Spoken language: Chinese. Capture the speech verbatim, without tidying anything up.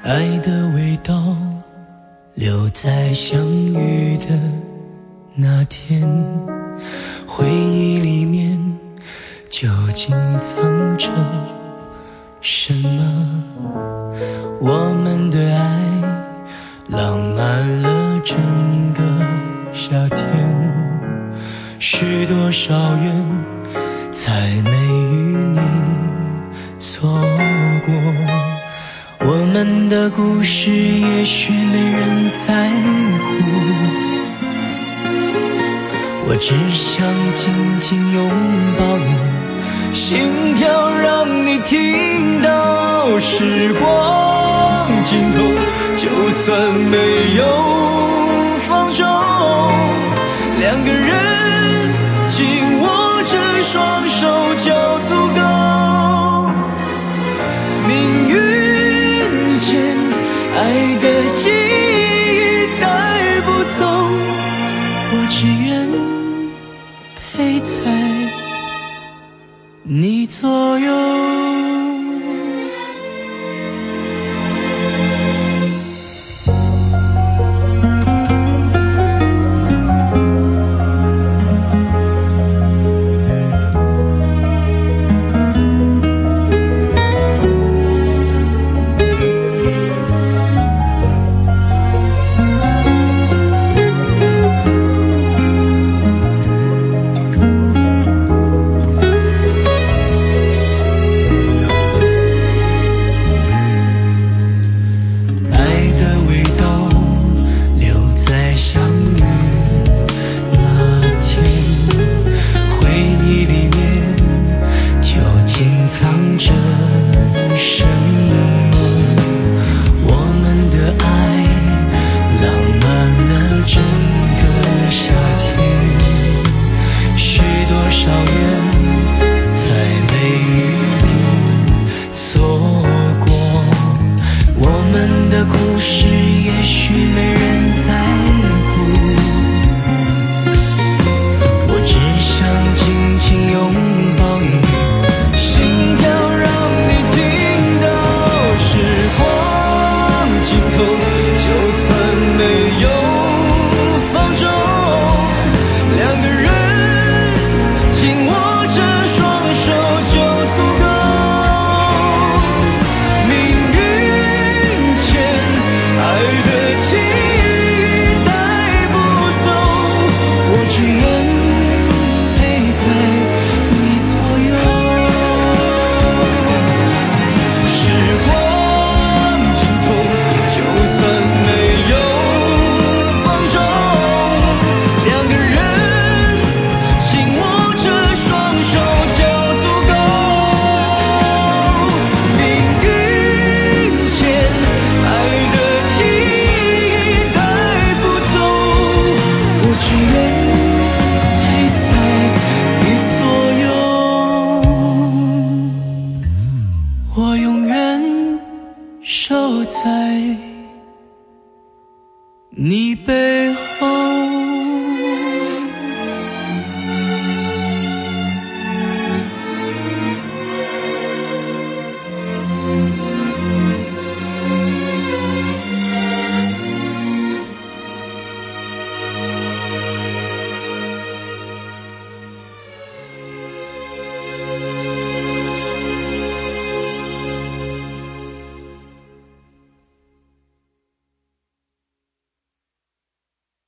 爱的味道留在相遇的那天，回忆里面究竟藏着什么？我们的爱浪漫了整个夏天，许多少远才没与你错过。我们的故事也许没人在乎，我只想紧紧拥抱你，心跳让你听到时光尽头，就算没有放手，两个人紧握着双手就足够。命运间爱的记忆带不走，我只愿陪在你左右。